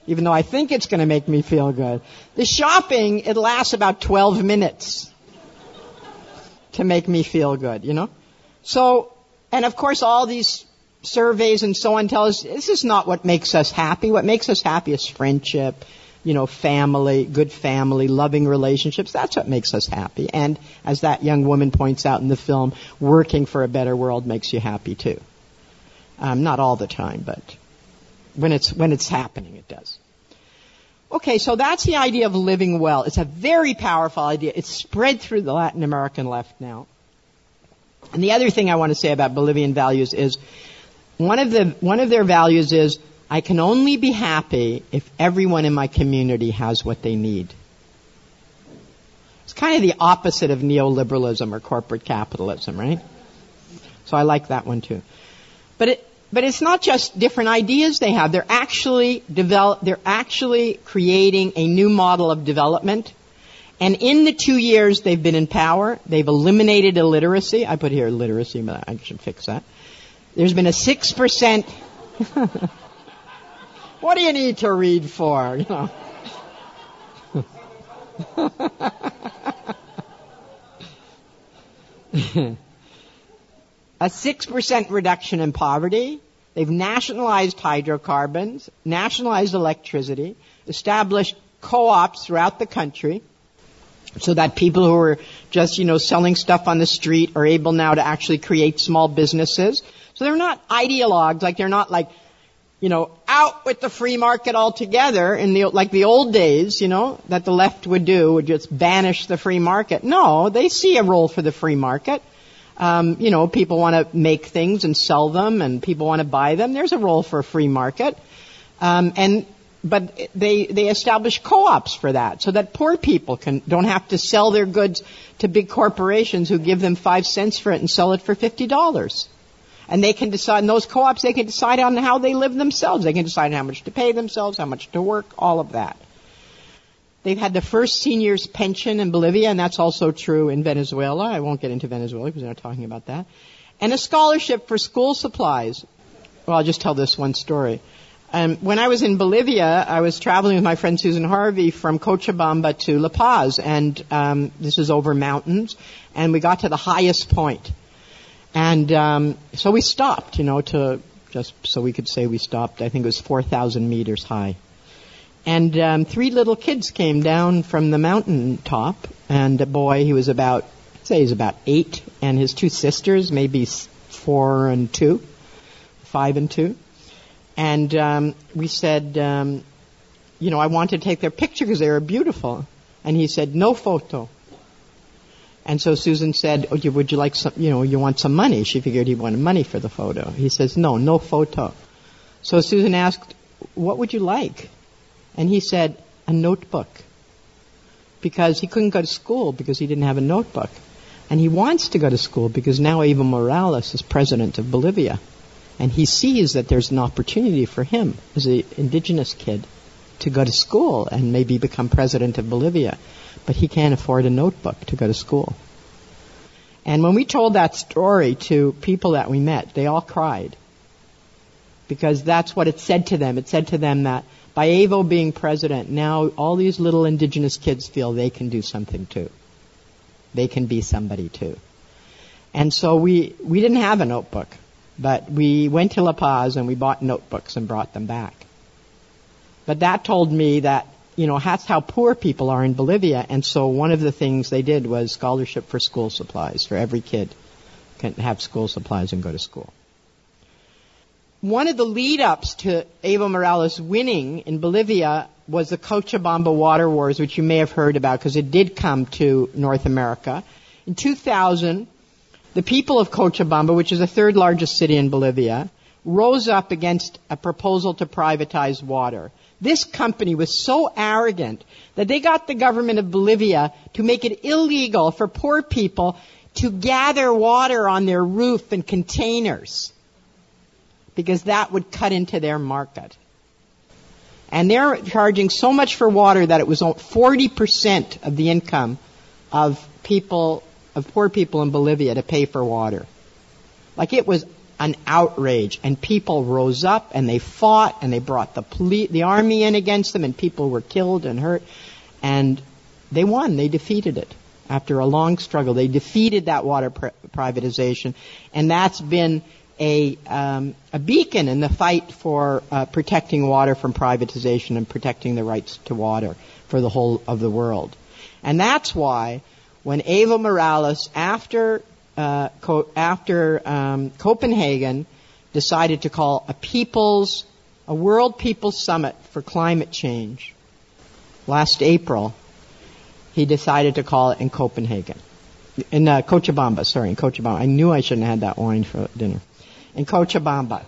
Speaker 7: even though I think it's going to make me feel good. The shopping, it lasts about twelve minutes to make me feel good, you know? So, and of course all these surveys and so on tell us this is not what makes us happy. What makes us happy is friendship, you know, family, good family, loving relationships. That's what makes us happy. And as that young woman points out in the film, working for a better world makes you happy too. Um, not all the time, but when it's when it's happening, it does. Okay, so that's the idea of living well. It's a very powerful idea. It's spread through the Latin American left now. And the other thing I want to say about Bolivian values is one of the one of their values is I can only be happy if everyone in my community has what they need. It's kind of the opposite of neoliberalism or corporate capitalism, right? So I like that one too. But it But it's not just different ideas they have. They're actually develop, they're actually creating a new model of development. And in the two years they've been in power, they've eliminated illiteracy. I put here literacy, but I should fix that. There's been a six percent. What do you need to read for? You know. A six percent reduction in poverty. They've nationalized hydrocarbons, nationalized electricity, established co-ops throughout the country so that people who are just, you know, selling stuff on the street are able now to actually create small businesses. So they're not ideologues, like they're not like, you know, out with the free market altogether in the, like the old days, you know, that the left would do, would just banish the free market. No, they see a role for the free market. Um, you know, people want to make things and sell them, and people want to buy them. There's a role for a free market. Um, and but they they establish co-ops for that, so that poor people can don't have to sell their goods to big corporations who give them five cents for it and sell it for fifty dollars. And they can decide, in those co-ops, they can decide on how they live themselves. They can decide how much to pay themselves, how much to work, all of that. They've had the first seniors pension in Bolivia, and that's also true in Venezuela. I won't get into Venezuela because we're not talking about that. And a scholarship for school supplies. Well, I'll just tell this one story. Um, when I was in Bolivia, I was traveling with my friend Susan Harvey from Cochabamba to La Paz, and um, this is over mountains, and we got to the highest point. And um, so we stopped, you know, to just so we could say we stopped. I think it was four thousand meters high. And um, three little kids came down from the mountain top, and a boy, he was about, I'd say he's about eight, and his two sisters, maybe four and two, five and two. And um, we said, um, you know, I wanted to take their picture because they were beautiful. And he said, no photo. And so Susan said, oh, would you like some, you know, you want some money? She figured he wanted money for the photo. He says, no, no photo. So Susan asked, what would you like? And he said, a notebook. Because he couldn't go to school because he didn't have a notebook. And he wants to go to school because now Evo Morales is president of Bolivia. And he sees that there's an opportunity for him as an indigenous kid to go to school and maybe become president of Bolivia. But he can't afford a notebook to go to school. And when we told that story to people that we met, they all cried. Because that's what it said to them. It said to them that by Evo being president, now all these little indigenous kids feel they can do something too. They can be somebody too. And so we, we didn't have a notebook, but we went to La Paz and we bought notebooks and brought them back. But that told me that, you know, that's how poor people are in Bolivia. And so one of the things they did was scholarship for school supplies, for every kid can have school supplies and go to school. One of the lead-ups to Evo Morales winning in Bolivia was the Cochabamba Water Wars, which you may have heard about because it did come to North America. In two thousand, the people of Cochabamba, which is the third largest city in Bolivia, rose up against a proposal to privatize water. This company was so arrogant that they got the government of Bolivia to make it illegal for poor people to gather water on their roof in containers, because that would cut into their market. And they're charging so much for water that it was forty percent of the income of people, of poor people in Bolivia to pay for water. Like it was an outrage, and people rose up and they fought and they brought the police, the army in against them, and people were killed and hurt, and they won. They defeated it after a long struggle. They defeated that water pri- privatization, and that's been a um, a beacon in the fight for uh, protecting water from privatization and protecting the rights to water for the whole of the world. And that's why when Evo Morales, after Uh, co- after um, Copenhagen, decided to call a people's, a World People's Summit for climate change last April, he decided to call it in Copenhagen, in uh, Cochabamba. Sorry, in Cochabamba. I knew I shouldn't have had that wine for dinner. In Cochabamba.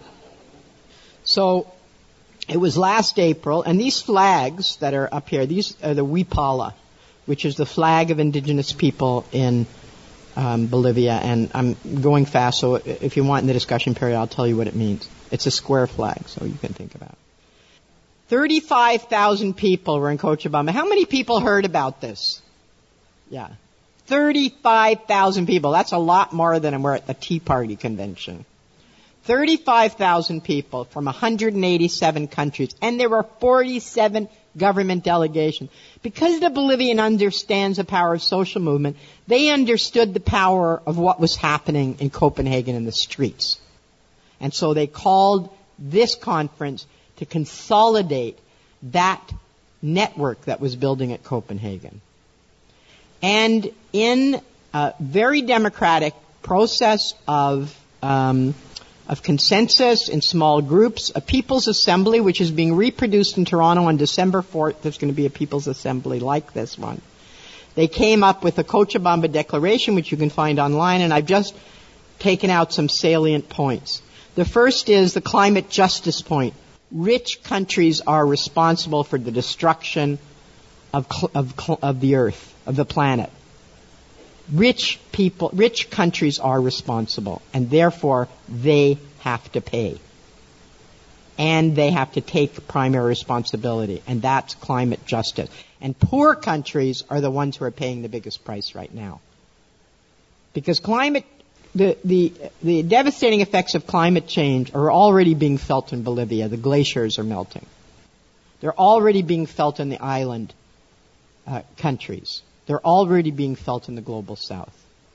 Speaker 7: So it was last April, and these flags that are up here, these are the Huipala, which is the flag of indigenous people in Um, Bolivia, and I'm going fast, so if you want in the discussion period, I'll tell you what it means. It's a square flag, so you can think about it. thirty-five thousand people were in Cochabamba. How many people heard about this? Yeah. thirty-five thousand people. That's a lot more than we're at the Tea Party convention. thirty-five thousand people from one hundred eighty-seven countries, and there were forty-seven government delegations. Because the Bolivian understands the power of social movement, they understood the power of what was happening in Copenhagen in the streets. And so they called this conference to consolidate that network that was building at Copenhagen. And in a very democratic process of um, of consensus in small groups, a People's Assembly, which is being reproduced in Toronto on December fourth. There's going to be a People's Assembly like this one. They came up with the Cochabamba Declaration, which you can find online, and I've just taken out some salient points. The first is the climate justice point. Rich countries are responsible for the destruction of, of, of the earth, of the planet. Rich people, rich countries are responsible, and therefore they have to pay. And they have to take primary responsibility, and that's climate justice. And poor countries are the ones who are paying the biggest price right now. Because climate, the, the, the devastating effects of climate change are already being felt in Bolivia. The glaciers are melting. They're already being felt in the island uh, countries. They're already being felt in the global south.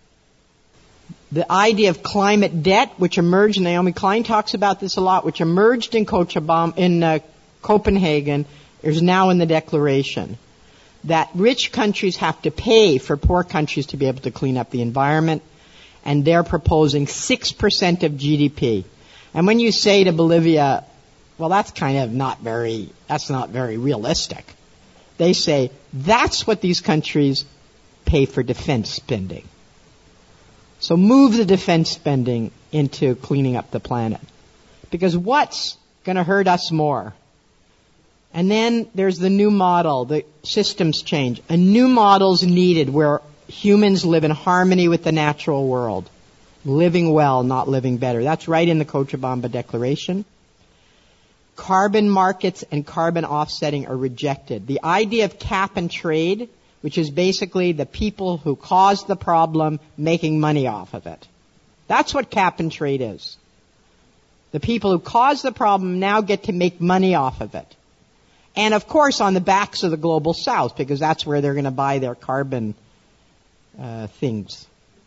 Speaker 7: The idea of climate debt, which emerged, Naomi Klein talks about this a lot, which emerged in Cochabamba, in uh, Copenhagen, is now in the declaration. That rich countries have to pay for poor countries to be able to clean up the environment, and they're proposing six percent of G D P. And when you say to Bolivia, well, that's kind of not very, that's not very realistic. They say, that's what these countries pay for defense spending. So move the defense spending into cleaning up the planet. Because what's going to hurt us more? And then there's the new model, the systems change. A new model's needed where humans live in harmony with the natural world. Living well, not living better. That's right in the Cochabamba Declaration. Carbon markets and carbon offsetting are rejected. The idea of cap and trade, which is basically the people who caused the problem making money off of it. That's what cap and trade is. The people who caused the problem now get to make money off of it. And of course on the backs of the global south, because that's where they're going to buy their carbon uh, things.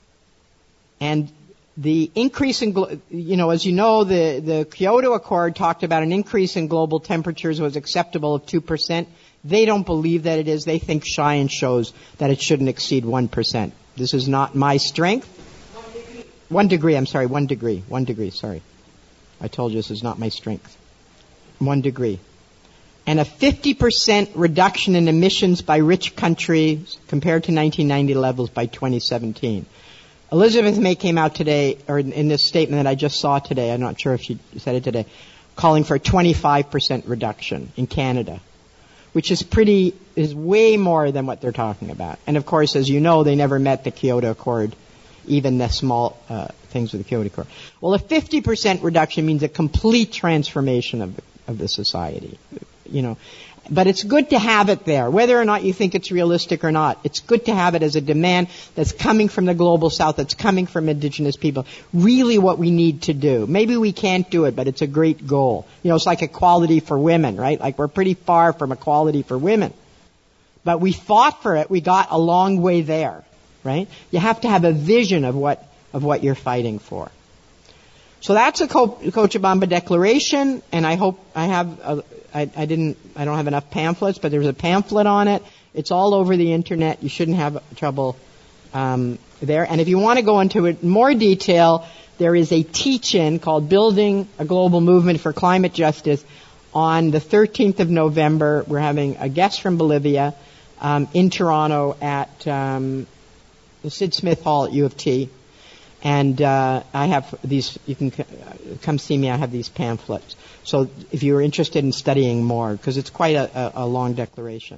Speaker 7: And the increase in, glo- you know, as you know, the, the Kyoto Accord talked about an increase in global temperatures was acceptable of two percent. They don't believe that it is. They think science shows that it shouldn't exceed one percent. This is not my strength. One degree. One degree, I'm sorry, one degree. One degree, sorry. I told you this is not my strength. One degree. And a fifty percent reduction in emissions by rich countries compared to nineteen ninety levels by twenty seventeen. Elizabeth May came out today, or in, in this statement that I just saw today, I'm not sure if she said it today, calling for a twenty-five percent reduction in Canada, which is pretty, is way more than what they're talking about. And of course, as you know, they never met the Kyoto Accord, even the small uh, things with the Kyoto Accord. Well, a fifty percent reduction means a complete transformation of the, of the society, you know. But it's good to have it there, whether or not you think it's realistic or not. It's good to have it as a demand that's coming from the global south, that's coming from indigenous people. Really what we need to do. Maybe we can't do it, but it's a great goal. You know, it's like equality for women, right? Like we're pretty far from equality for women. But we fought for it. We got a long way there, right? You have to have a vision of what, of what you're fighting for. So that's a Co- Cochabamba Declaration, and I hope I have, a, I, I didn't, I don't have enough pamphlets, but there's a pamphlet on it. It's all over the internet. You shouldn't have trouble um, there. And if you want to go into it in more detail, there is a teach-in called Building a Global Movement for Climate Justice on the thirteenth of November. We're having a guest from Bolivia um, in Toronto at um, the Sid Smith Hall at U of T. And uh, I have these, you can c- come see me, I have these pamphlets. So if you're interested in studying more, because it's quite a, a, a long declaration.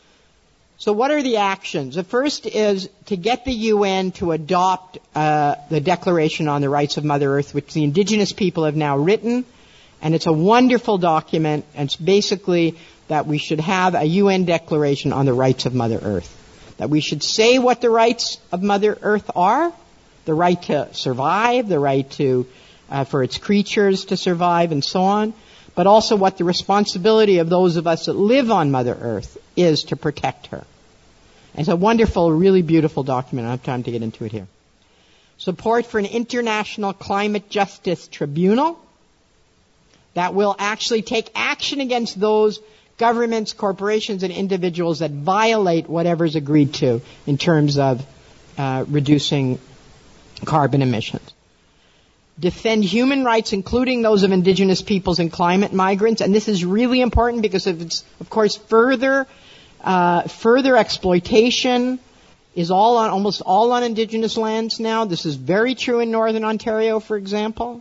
Speaker 7: So what are the actions? The first is to get the U N to adopt uh, the Declaration on the Rights of Mother Earth, which the indigenous people have now written. And it's a wonderful document, and it's basically that we should have a U N declaration on the rights of Mother Earth. That we should say what the rights of Mother Earth are. The right to survive, the right to, uh, for its creatures to survive and so on, but also what the responsibility of those of us that live on Mother Earth is to protect her. And it's a wonderful, really beautiful document. I don't have time to get into it here. Support for an international climate justice tribunal that will actually take action against those governments, corporations, and individuals that violate whatever's agreed to in terms of uh, reducing carbon emissions. Defend human rights, including those of indigenous peoples and climate migrants. And this is really important because if it's, of course, further, uh, further exploitation is all on, almost all on indigenous lands now. This is very true in Northern Ontario, for example,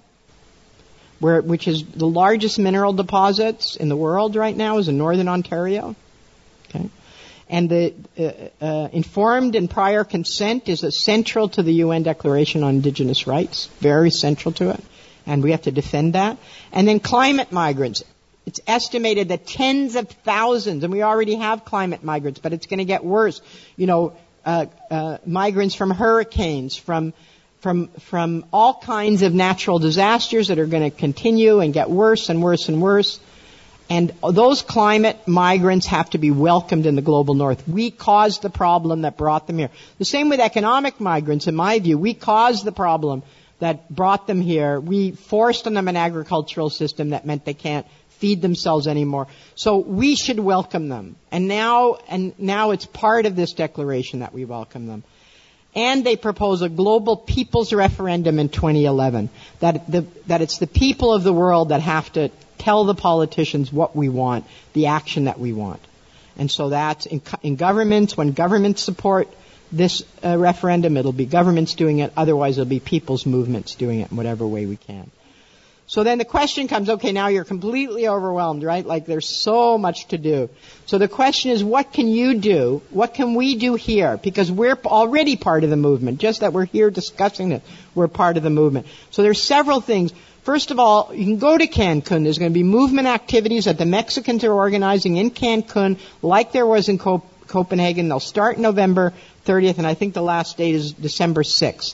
Speaker 7: where, which is the largest mineral deposits in the world right now is in Northern Ontario. Okay. And the uh, uh, informed and prior consent is a central to the U N Declaration on Indigenous Rights, very central to it, and we have to defend that. And then climate migrants. It's estimated that tens of thousands, and we already have climate migrants, but it's going to get worse. You know, uh, uh, migrants from hurricanes, from from from all kinds of natural disasters that are going to continue and get worse and worse and worse. And those climate migrants have to be welcomed in the global north. We caused the problem that brought them here. The same with economic migrants, in my view. We caused the problem that brought them here. We forced on them an agricultural system that meant they can't feed themselves anymore. So we should welcome them. And now, and now it's part of this declaration that we welcome them. And they propose a global people's referendum in twenty eleven. That the, that it's the people of the world that have to tell the politicians what we want, the action that we want. And so that's in, in governments, when governments support this uh, referendum, it'll be governments doing it. Otherwise, it'll be people's movements doing it in whatever way we can. So then the question comes, okay, now you're completely overwhelmed, right? Like there's so much to do. So the question is, what can you do? What can we do here? Because we're already part of the movement. Just that we're here discussing it, we're part of the movement. So there's several things. First of all, you can go to Cancun. There's going to be movement activities that the Mexicans are organizing in Cancun, like there was in Cop- Copenhagen. They'll start November thirtieth, and I think the last date is December sixth.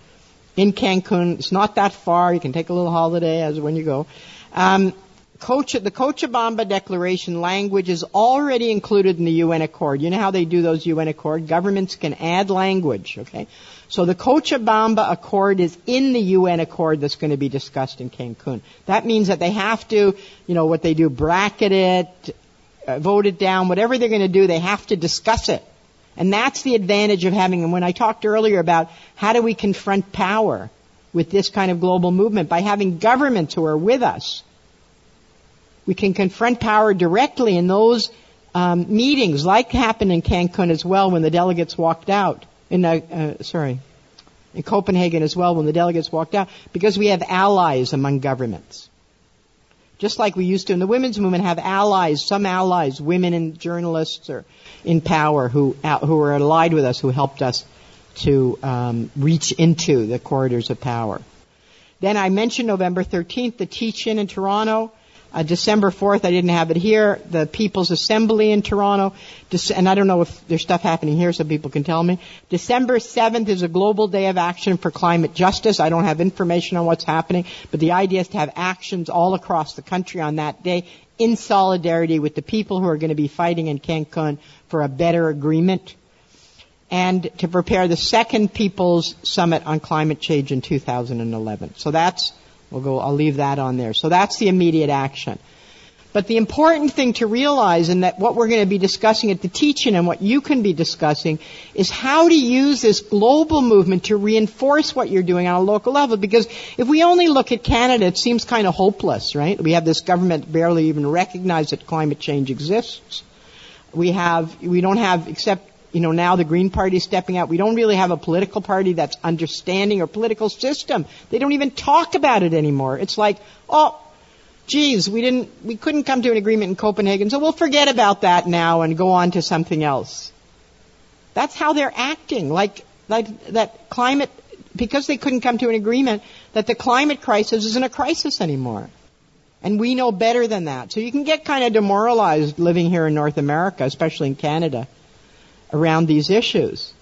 Speaker 7: In Cancun, it's not that far. You can take a little holiday as when you go. Um, Cocha, the Cochabamba Declaration language is already included in the U N Accord. You know how they do those U N Accord? Governments can add language, okay? So the Cochabamba Accord is in the U N Accord that's going to be discussed in Cancun. That means that they have to, you know, what they do, bracket it, uh, vote it down, whatever they're going to do, they have to discuss it. And that's the advantage of having, and when I talked earlier about how do we confront power with this kind of global movement, by having governments who are with us. We can confront power directly in those um, meetings, like happened in Cancun as well when the delegates walked out. In uh, uh, sorry, in Copenhagen as well when the delegates walked out, because we have allies among governments. Just like we used to in the women's movement have allies, some allies, women and journalists are in power who who are allied with us, who helped us to um, reach into the corridors of power. Then I mentioned November thirteenth, the teach-in in Toronto. Uh, December fourth, I didn't have it here, the People's Assembly in Toronto, Dece- and I don't know if there's stuff happening here so people can tell me. December seventh is a global day of action for climate justice. I don't have information on what's happening, but the idea is to have actions all across the country on that day in solidarity with the people who are going to be fighting in Cancun for a better agreement, and to prepare the second People's Summit on Climate Change in two thousand eleven. So that's We'll go, I'll leave that on there. So that's the immediate action. But the important thing to realize, and that what we're going to be discussing at the teach-in and what you can be discussing, is how to use this global movement to reinforce what you're doing on a local level. Because if we only look at Canada, it seems kind of hopeless, right? We have this government that barely even recognizes that climate change exists. We have, we don't have, except You know, now the Green Party is stepping out. We don't really have a political party that's understanding or political system. They don't even talk about it anymore. It's like, oh, geez, we didn't, we couldn't come to an agreement in Copenhagen, so we'll forget about that now and go on to something else. That's how they're acting. Like, like that climate, because they couldn't come to an agreement, that the climate crisis isn't a crisis anymore. And we know better than that. So you can get kind of demoralized living here in North America, especially in Canada, around these issues.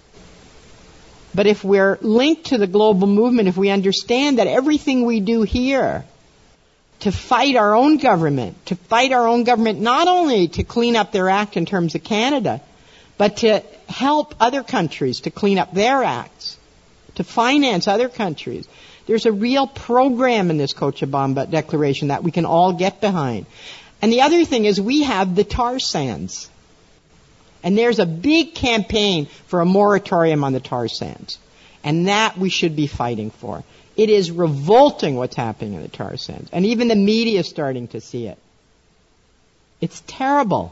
Speaker 7: But if we're linked to the global movement, if we understand that everything we do here to fight our own government, to fight our own government not only to clean up their act in terms of Canada, but to help other countries to clean up their acts, to finance other countries. There's a real program in this Cochabamba Declaration that we can all get behind. And the other thing is we have the tar sands. And there's a big campaign for a moratorium on the tar sands. And that we should be fighting for. It is revolting what's happening in the tar sands. And even the media is starting to see it. It's terrible.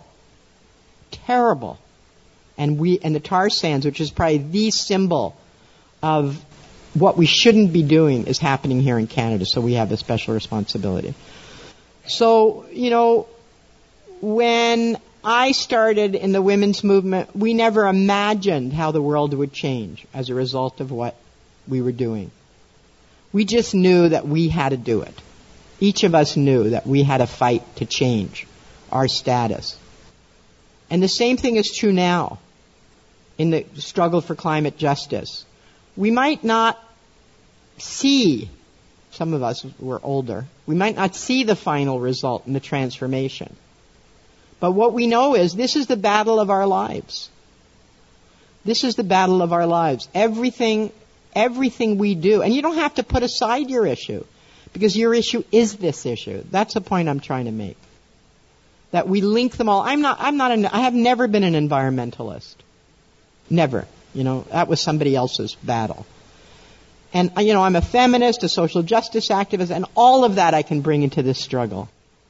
Speaker 7: Terrible. And we, and the tar sands, which is probably the symbol of what we shouldn't be doing, is happening here in Canada. So we have a special responsibility. So, you know, when I started in the women's movement, we never imagined how the world would change as a result of what we were doing. We just knew that we had to do it. Each of us knew that we had to fight to change our status. And the same thing is true now in the struggle for climate justice. We might not see, some of us were older, we might not see the final result in the transformation. But what we know is this is the battle of our lives. This is the battle of our lives. Everything, everything we do, and you don't have to put aside your issue, because your issue is this issue. That's the point I'm trying to make. That we link them all. I'm not, I'm not, an, I have never been an environmentalist. Never. You know, that was somebody else's battle. And, you know, I'm a feminist, a social justice activist, and all of that I can bring into this struggle.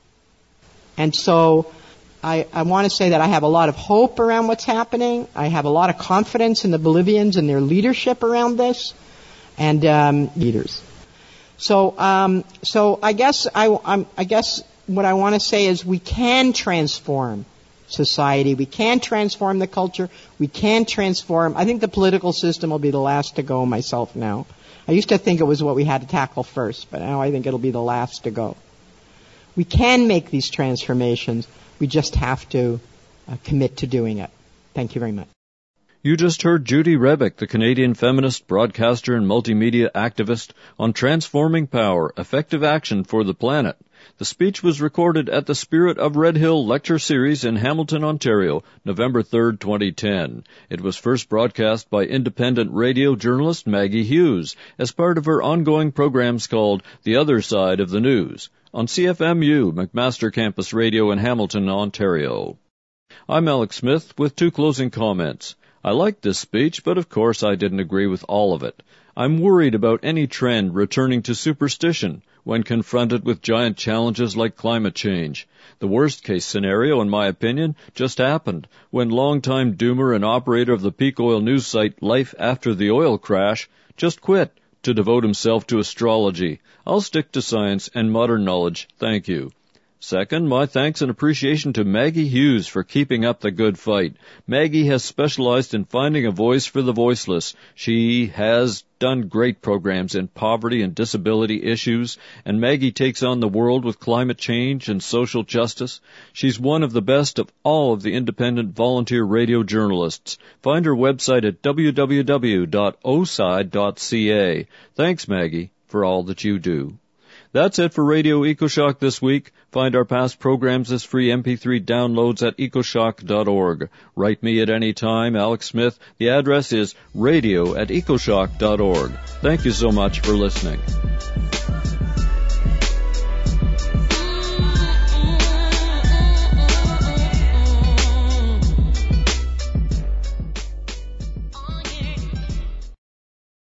Speaker 7: And so, I, I want to say that I have a lot of hope around what's happening. I have a lot of confidence in the Bolivians and their leadership around this, and um, leaders. So, um, so I guess I, I'm, I guess what I want to say is we can transform society. We can transform the culture. We can transform. I think the political system will be the last to go. Myself now, I used to think it was what we had to tackle first, but now I think it'll be the last to go. We can make these transformations. We just have to uh, commit to doing it. Thank you very much.
Speaker 2: You just heard Judy Rebick, the Canadian feminist, broadcaster, and multimedia activist, on transforming power, effective action for the planet. The speech was recorded at the Spirit of Red Hill Lecture Series in Hamilton, Ontario, November third, twenty ten. It was first broadcast by independent radio journalist Maggie Hughes as part of her ongoing programs called The Other Side of the News on C F M U, McMaster Campus Radio in Hamilton, Ontario. I'm Alex Smith with two closing comments. I liked this speech, but of course I didn't agree with all of it. I'm worried about any trend returning to superstition when confronted with giant challenges like climate change. The worst-case scenario, in my opinion, just happened when longtime doomer and operator of the peak oil news site Life After the Oil Crash just quit to devote himself to astrology. I'll stick to science and modern knowledge. Thank you. Second, my thanks and appreciation to Maggie Hughes for keeping up the good fight. Maggie has specialized in finding a voice for the voiceless. She has done great programs in poverty and disability issues, and Maggie takes on the world with climate change and social justice. She's one of the best of all of the independent volunteer radio journalists. Find her website at w w w dot o s i d dot c a. Thanks, Maggie, for all that you do. That's it for Radio EcoShock this week. Find our past programs as free M P three downloads at ecoshock dot org. Write me at any time, Alex Smith. The address is radio at ecoshock dot org. Thank you so much for listening.